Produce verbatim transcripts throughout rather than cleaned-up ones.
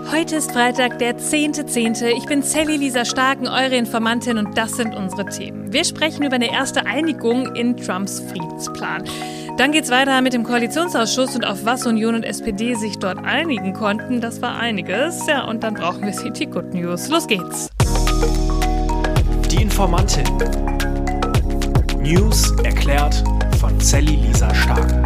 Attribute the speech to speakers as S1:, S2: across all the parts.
S1: Heute ist Freitag, der zehnte zehnte Ich bin Sally Lisa Starken, eure Informantin, und das sind unsere Themen. Wir sprechen über eine erste Einigung in Trumps Friedensplan. Dann geht's weiter mit dem Koalitionsausschuss und auf was Union und S P D sich dort einigen konnten. Das war einiges. Ja, und dann brauchen wir sie die Good News. Los geht's.
S2: Die Informantin. News erklärt von Sally Lisa Starken.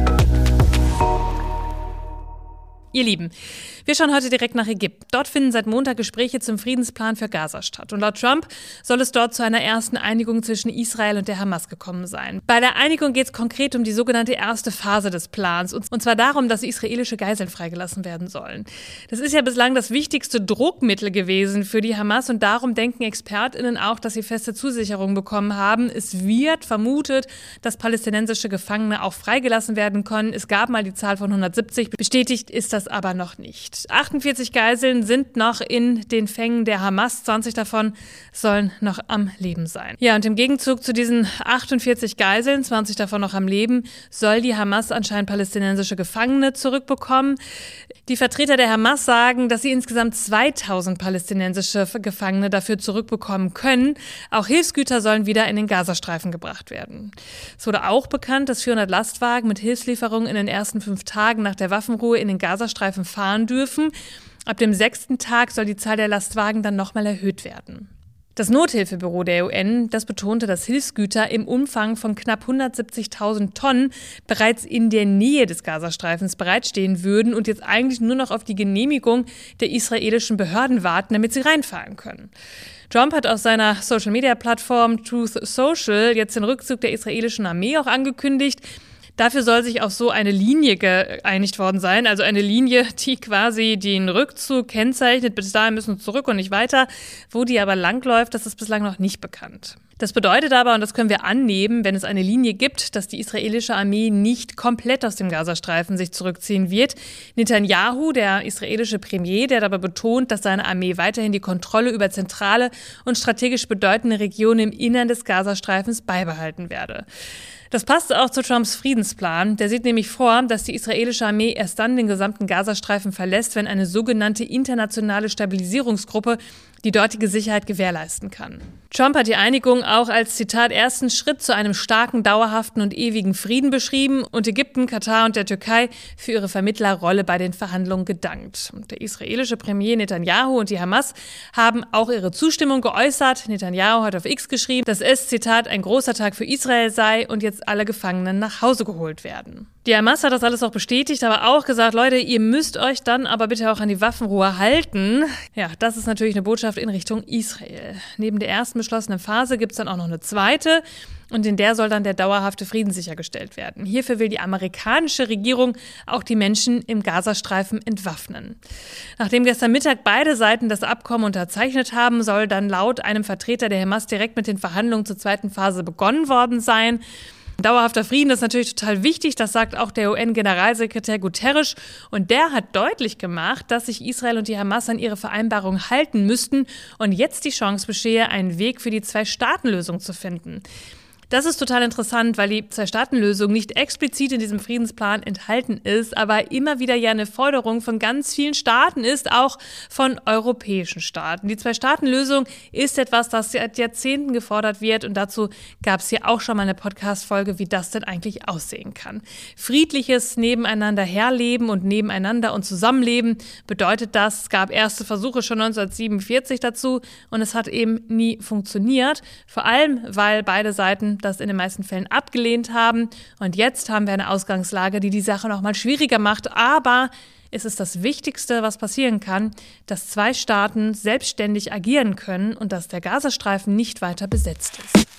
S1: Ihr Lieben, wir schauen heute direkt nach Ägypten. Dort finden seit Montag Gespräche zum Friedensplan für Gaza statt. Und laut Trump soll es dort zu einer ersten Einigung zwischen Israel und der Hamas gekommen sein. Bei der Einigung geht es konkret um die sogenannte erste Phase des Plans. Und zwar darum, dass israelische Geiseln freigelassen werden sollen. Das ist ja bislang das wichtigste Druckmittel gewesen für die Hamas. Und darum denken ExpertInnen auch, dass sie feste Zusicherungen bekommen haben. Es wird vermutet, dass palästinensische Gefangene auch freigelassen werden können. Es gab mal die Zahl von hundertsiebzig. Bestätigt ist das aber noch nicht. achtundvierzig Geiseln sind noch in den Fängen der Hamas. zwanzig davon sollen noch am Leben sein. Ja, und im Gegenzug zu diesen achtundvierzig Geiseln, zwanzig davon noch am Leben, soll die Hamas anscheinend palästinensische Gefangene zurückbekommen. Die Vertreter der Hamas sagen, dass sie insgesamt zweitausend palästinensische Gefangene dafür zurückbekommen können. Auch Hilfsgüter sollen wieder in den Gazastreifen gebracht werden. Es wurde auch bekannt, dass vierhundert Lastwagen mit Hilfslieferungen in den ersten fünf Tagen nach der Waffenruhe in den Gazastreifen fahren dürfen. Ab dem sechsten Tag soll die Zahl der Lastwagen dann nochmal erhöht werden. Das Nothilfebüro der U N, das betonte, dass Hilfsgüter im Umfang von knapp hundertsiebzigtausend Tonnen bereits in der Nähe des Gazastreifens bereitstehen würden und jetzt eigentlich nur noch auf die Genehmigung der israelischen Behörden warten, damit sie reinfahren können. Trump hat auf seiner Social-Media-Plattform Truth Social jetzt den Rückzug der israelischen Armee auch angekündigt. Dafür soll sich auf so eine Linie geeinigt worden sein, also eine Linie, die quasi den Rückzug kennzeichnet. Bis dahin müssen wir zurück und nicht weiter. Wo die aber langläuft, das ist bislang noch nicht bekannt. Das bedeutet aber, und das können wir annehmen, wenn es eine Linie gibt, dass die israelische Armee nicht komplett aus dem Gazastreifen sich zurückziehen wird. Netanyahu, der israelische Premier, der dabei betont, dass seine Armee weiterhin die Kontrolle über zentrale und strategisch bedeutende Regionen im Innern des Gazastreifens beibehalten werde. Das passt auch zu Trumps Friedensplan. Der sieht nämlich vor, dass die israelische Armee erst dann den gesamten Gazastreifen verlässt, wenn eine sogenannte internationale Stabilisierungsgruppe die dortige Sicherheit gewährleisten kann. Trump hat die Einigung auch als, Zitat, ersten Schritt zu einem starken, dauerhaften und ewigen Frieden beschrieben und Ägypten, Katar und der Türkei für ihre Vermittlerrolle bei den Verhandlungen gedankt. Und der israelische Premier Netanyahu und die Hamas haben auch ihre Zustimmung geäußert. Netanyahu hat auf X geschrieben, dass es, Zitat, ein großer Tag für Israel sei und jetzt alle Gefangenen nach Hause geholt werden. Die Hamas hat das alles auch bestätigt, aber auch gesagt, Leute, ihr müsst euch dann aber bitte auch an die Waffenruhe halten. Ja, das ist natürlich eine Botschaft in Richtung Israel. Neben der ersten beschlossenen Phase gibt es dann auch noch eine zweite. Und in der soll dann der dauerhafte Frieden sichergestellt werden. Hierfür will die amerikanische Regierung auch die Menschen im Gazastreifen entwaffnen. Nachdem gestern Mittag beide Seiten das Abkommen unterzeichnet haben, soll dann laut einem Vertreter der Hamas direkt mit den Verhandlungen zur zweiten Phase begonnen worden sein. Dauerhafter Frieden ist natürlich total wichtig, das sagt auch der U N-Generalsekretär Guterres. Und der hat deutlich gemacht, dass sich Israel und die Hamas an ihre Vereinbarung halten müssten und jetzt die Chance bestehe, einen Weg für die Zwei-Staaten-Lösung zu finden. Das ist total interessant, weil die Zwei-Staaten-Lösung nicht explizit in diesem Friedensplan enthalten ist, aber immer wieder ja eine Forderung von ganz vielen Staaten ist, auch von europäischen Staaten. Die Zwei-Staaten-Lösung ist etwas, das seit Jahrzehnten gefordert wird und dazu gab es hier auch schon mal eine Podcast-Folge, wie das denn eigentlich aussehen kann. Friedliches Nebeneinander herleben und nebeneinander und zusammenleben bedeutet das. Es gab erste Versuche schon neunzehnhundertsiebenundvierzig dazu und es hat eben nie funktioniert, vor allem, weil beide Seiten das in den meisten Fällen abgelehnt haben. Und jetzt haben wir eine Ausgangslage, die die Sache noch mal schwieriger macht. Aber es ist das Wichtigste, was passieren kann, dass zwei Staaten selbstständig agieren können und dass der Gazastreifen nicht weiter besetzt ist.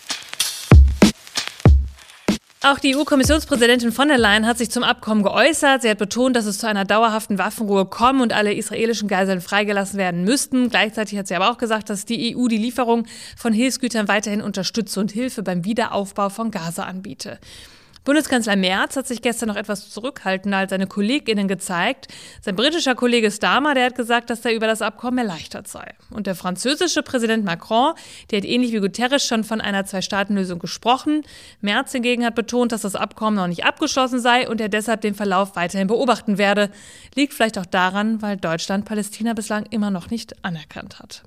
S1: Auch die E U-Kommissionspräsidentin von der Leyen hat sich zum Abkommen geäußert. Sie hat betont, dass es zu einer dauerhaften Waffenruhe kommen und alle israelischen Geiseln freigelassen werden müssten. Gleichzeitig hat sie aber auch gesagt, dass die E U die Lieferung von Hilfsgütern weiterhin unterstütze und Hilfe beim Wiederaufbau von Gaza anbiete. Bundeskanzler Merz hat sich gestern noch etwas zurückhaltender als seine KollegInnen gezeigt. Sein britischer Kollege Starmer, der hat gesagt, dass er über das Abkommen erleichtert sei. Und der französische Präsident Macron, der hat ähnlich wie Guterres schon von einer Zwei-Staaten-Lösung gesprochen. Merz hingegen hat betont, dass das Abkommen noch nicht abgeschlossen sei und er deshalb den Verlauf weiterhin beobachten werde. Liegt vielleicht auch daran, weil Deutschland Palästina bislang immer noch nicht anerkannt hat.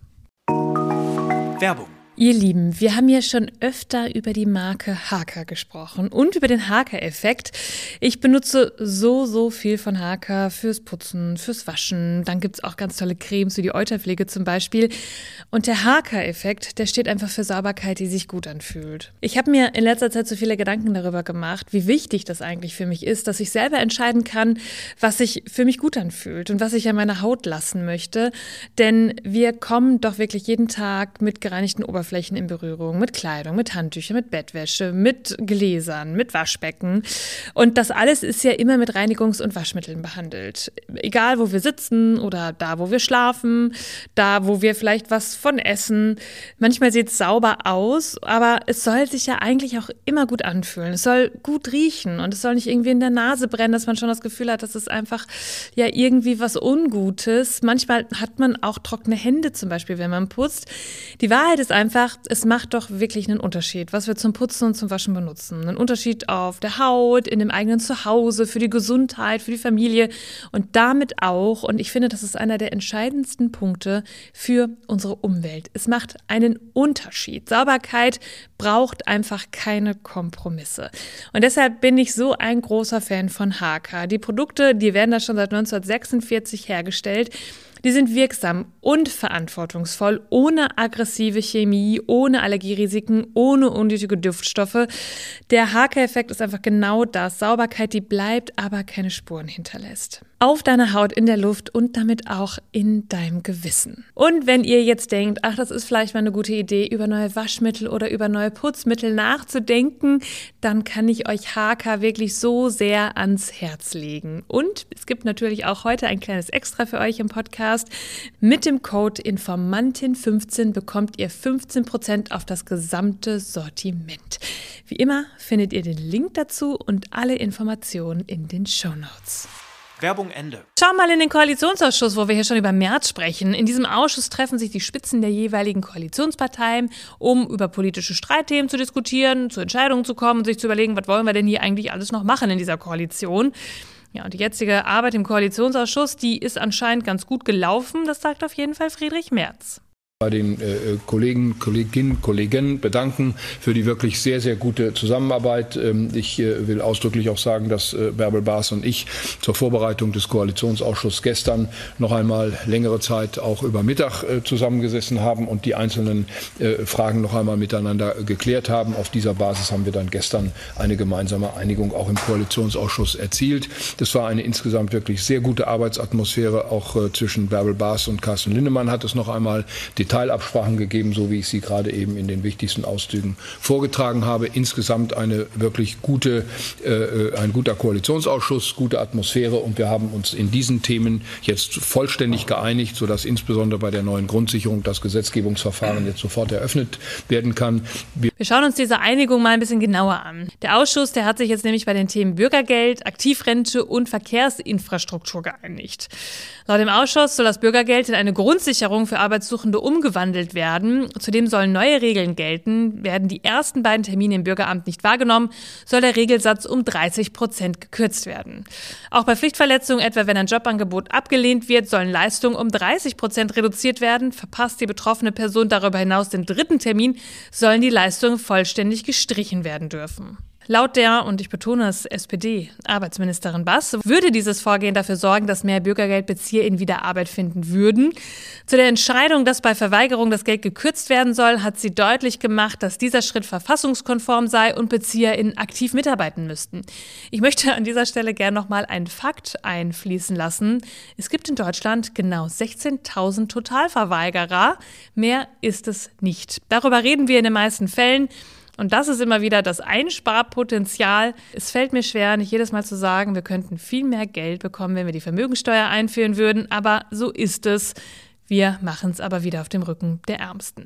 S2: Werbung.
S1: Ihr Lieben, wir haben ja schon öfter über die Marke Haaker gesprochen und über den Haaker-Effekt. Ich benutze so, so viel von Haaker fürs Putzen, fürs Waschen. Dann gibt's auch ganz tolle Cremes wie die Euterpflege zum Beispiel. Und der Haaker-Effekt, der steht einfach für Sauberkeit, die sich gut anfühlt. Ich habe mir in letzter Zeit so viele Gedanken darüber gemacht, wie wichtig das eigentlich für mich ist, dass ich selber entscheiden kann, was sich für mich gut anfühlt und was ich an meiner Haut lassen möchte. Denn wir kommen doch wirklich jeden Tag mit gereinigten Oberflächen in Berührung, mit Kleidung, mit Handtüchern, mit Bettwäsche, mit Gläsern, mit Waschbecken. Und das alles ist ja immer mit Reinigungs- und Waschmitteln behandelt. Egal, wo wir sitzen oder da, wo wir schlafen, da, wo wir vielleicht was von essen. Manchmal sieht es sauber aus, aber es soll sich ja eigentlich auch immer gut anfühlen. Es soll gut riechen und es soll nicht irgendwie in der Nase brennen, dass man schon das Gefühl hat, das ist einfach ja irgendwie was Ungutes. Manchmal hat man auch trockene Hände zum Beispiel, wenn man putzt. Die Wahrheit ist einfach, es macht doch wirklich einen Unterschied, was wir zum Putzen und zum Waschen benutzen. Einen Unterschied auf der Haut, in dem eigenen Zuhause, für die Gesundheit, für die Familie und damit auch, und ich finde, das ist einer der entscheidendsten Punkte für unsere Umwelt. Es macht einen Unterschied. Sauberkeit braucht einfach keine Kompromisse. Und deshalb bin ich so ein großer Fan von Haaker. Die Produkte, die werden da schon seit neunzehnhundertsechsundvierzig hergestellt. Die sind wirksam und verantwortungsvoll, ohne aggressive Chemie, ohne Allergierisiken, ohne unnötige Duftstoffe. Der Haaker-Effekt ist einfach genau das. Sauberkeit, die bleibt, aber keine Spuren hinterlässt. Auf deiner Haut, in der Luft und damit auch in deinem Gewissen. Und wenn ihr jetzt denkt, ach, das ist vielleicht mal eine gute Idee, über neue Waschmittel oder über neue Putzmittel nachzudenken, dann kann ich euch Haaker wirklich so sehr ans Herz legen. Und es gibt natürlich auch heute ein kleines Extra für euch im Podcast. Mit dem Code Informantin fünfzehn bekommt ihr fünfzehn Prozent auf das gesamte Sortiment. Wie immer findet ihr den Link dazu und alle Informationen in den Shownotes.
S2: Werbung Ende.
S1: Schau mal in den Koalitionsausschuss, wo wir hier schon über Merz sprechen. In diesem Ausschuss treffen sich die Spitzen der jeweiligen Koalitionsparteien, um über politische Streitthemen zu diskutieren, zu Entscheidungen zu kommen und sich zu überlegen, was wollen wir denn hier eigentlich alles noch machen in dieser Koalition. Ja, und die jetzige Arbeit im Koalitionsausschuss, die ist anscheinend ganz gut gelaufen. Das sagt auf jeden Fall Friedrich Merz.
S3: Bei den äh, Kollegen, Kolleginnen, Kollegen bedanken für die wirklich sehr, sehr gute Zusammenarbeit. Ähm, ich äh, will ausdrücklich auch sagen, dass äh, Bärbel Baas und ich zur Vorbereitung des Koalitionsausschusses gestern noch einmal längere Zeit auch über Mittag äh, zusammengesessen haben und die einzelnen äh, Fragen noch einmal miteinander geklärt haben. Auf dieser Basis haben wir dann gestern eine gemeinsame Einigung auch im Koalitionsausschuss erzielt. Das war eine insgesamt wirklich sehr gute Arbeitsatmosphäre. Auch äh, zwischen Bärbel Baas und Carsten Linnemann hat es noch einmal Teilabsprachen gegeben, so wie ich sie gerade eben in den wichtigsten Auszügen vorgetragen habe. Insgesamt eine wirklich gute, äh, ein guter Koalitionsausschuss, gute Atmosphäre und wir haben uns in diesen Themen jetzt vollständig geeinigt, sodass insbesondere bei der neuen Grundsicherung das Gesetzgebungsverfahren jetzt sofort eröffnet werden kann.
S1: Wir, wir schauen uns diese Einigung mal ein bisschen genauer an. Der Ausschuss, der hat sich jetzt nämlich bei den Themen Bürgergeld, Aktivrente und Verkehrsinfrastruktur geeinigt. Laut dem Ausschuss soll das Bürgergeld in eine Grundsicherung für Arbeitssuchende umgewandelt werden. Zudem sollen neue Regeln gelten. Werden die ersten beiden Termine im Bürgeramt nicht wahrgenommen, soll der Regelsatz um dreißig Prozent gekürzt werden. Auch bei Pflichtverletzungen, etwa wenn ein Jobangebot abgelehnt wird, sollen Leistungen um dreißig Prozent reduziert werden. Verpasst die betroffene Person darüber hinaus den dritten Termin, sollen die Leistungen vollständig gestrichen werden dürfen. Laut der, und ich betone es, S P D-Arbeitsministerin Bass, würde dieses Vorgehen dafür sorgen, dass mehr BürgergeldbezieherInnen wieder Arbeit finden würden. Zu der Entscheidung, dass bei Verweigerung das Geld gekürzt werden soll, hat sie deutlich gemacht, dass dieser Schritt verfassungskonform sei und BezieherInnen aktiv mitarbeiten müssten. Ich möchte an dieser Stelle gerne nochmal einen Fakt einfließen lassen. Es gibt in Deutschland genau sechzehntausend Totalverweigerer. Mehr ist es nicht. Darüber reden wir in den meisten Fällen. Und das ist immer wieder das Einsparpotenzial. Es fällt mir schwer, nicht jedes Mal zu sagen, wir könnten viel mehr Geld bekommen, wenn wir die Vermögensteuer einführen würden. Aber so ist es. Wir machen es aber wieder auf dem Rücken der Ärmsten.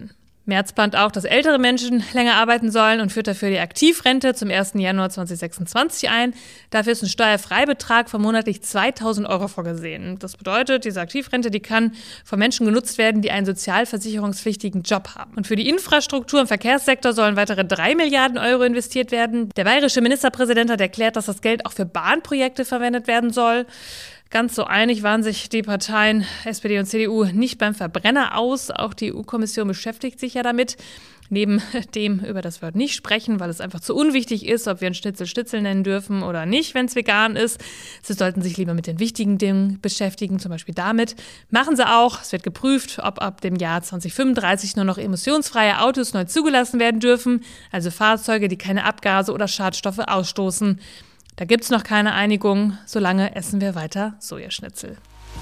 S1: Merz plant auch, dass ältere Menschen länger arbeiten sollen und führt dafür die Aktivrente zum ersten Januar zweitausendsechsundzwanzig ein. Dafür ist ein Steuerfreibetrag von monatlich zweitausend Euro vorgesehen. Das bedeutet, diese Aktivrente, die kann von Menschen genutzt werden, die einen sozialversicherungspflichtigen Job haben. Und für die Infrastruktur im Verkehrssektor sollen weitere drei Milliarden Euro investiert werden. Der bayerische Ministerpräsident hat erklärt, dass das Geld auch für Bahnprojekte verwendet werden soll. Ganz so einig waren sich die Parteien S P D und C D U nicht beim Verbrenner aus. Auch die E U-Kommission beschäftigt sich ja damit. Neben dem, über das wir heute nicht sprechen, weil es einfach zu unwichtig ist, ob wir einen Schnitzel Schnitzel nennen dürfen oder nicht, wenn es vegan ist. Sie sollten sich lieber mit den wichtigen Dingen beschäftigen, zum Beispiel damit. Machen sie auch. Es wird geprüft, ob ab dem Jahr zweitausendfünfunddreißig nur noch emissionsfreie Autos neu zugelassen werden dürfen, also Fahrzeuge, die keine Abgase oder Schadstoffe ausstoßen. Da gibt's noch keine Einigung, solange essen wir weiter Sojaschnitzel.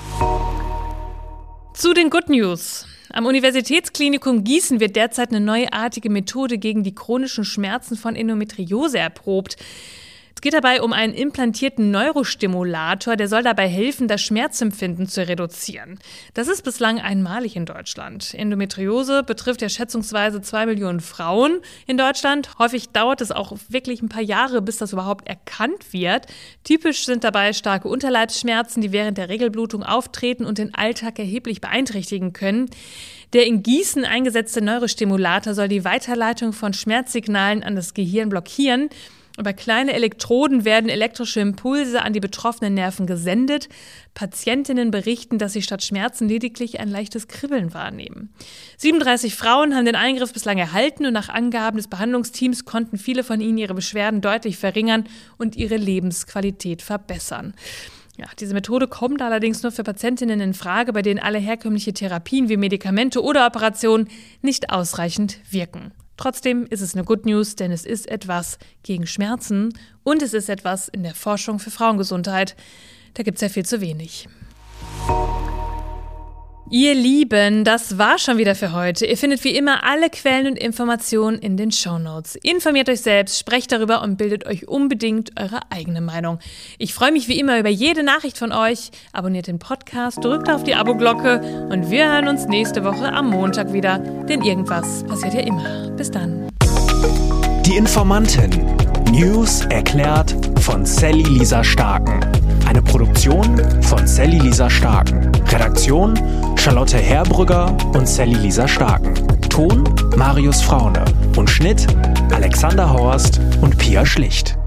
S1: Zu den Good News. Am Universitätsklinikum Gießen wird derzeit eine neuartige Methode gegen die chronischen Schmerzen von Endometriose erprobt. Es geht dabei um einen implantierten Neurostimulator, der soll dabei helfen, das Schmerzempfinden zu reduzieren. Das ist bislang einmalig in Deutschland. Endometriose betrifft ja schätzungsweise zwei Millionen Frauen in Deutschland. Häufig dauert es auch wirklich ein paar Jahre, bis das überhaupt erkannt wird. Typisch sind dabei starke Unterleibsschmerzen, die während der Regelblutung auftreten und den Alltag erheblich beeinträchtigen können. Der in Gießen eingesetzte Neurostimulator soll die Weiterleitung von Schmerzsignalen an das Gehirn blockieren. Über kleine Elektroden werden elektrische Impulse an die betroffenen Nerven gesendet. Patientinnen berichten, dass sie statt Schmerzen lediglich ein leichtes Kribbeln wahrnehmen. siebenunddreißig Frauen haben den Eingriff bislang erhalten und nach Angaben des Behandlungsteams konnten viele von ihnen ihre Beschwerden deutlich verringern und ihre Lebensqualität verbessern. Ja, diese Methode kommt allerdings nur für Patientinnen in Frage, bei denen alle herkömmliche Therapien wie Medikamente oder Operationen nicht ausreichend wirken. Trotzdem ist es eine Good News, denn es ist etwas gegen Schmerzen und es ist etwas in der Forschung für Frauengesundheit. Da gibt es ja viel zu wenig. Ihr Lieben, das war schon wieder für heute. Ihr findet wie immer alle Quellen und Informationen in den Shownotes. Informiert euch selbst, sprecht darüber und bildet euch unbedingt eure eigene Meinung. Ich freue mich wie immer über jede Nachricht von euch. Abonniert den Podcast, drückt auf die Abo-Glocke und wir hören uns nächste Woche am Montag wieder. Denn irgendwas passiert ja immer. Bis dann.
S2: Die Informantin. News erklärt von Sally Lisa Starken. Eine Produktion von Sally Lisa Starken. Redaktion Charlotte Herbrügger und Sally Lisa Starken. Ton Marius Fraune und Schnitt Alexander Horst und Pia Schlicht.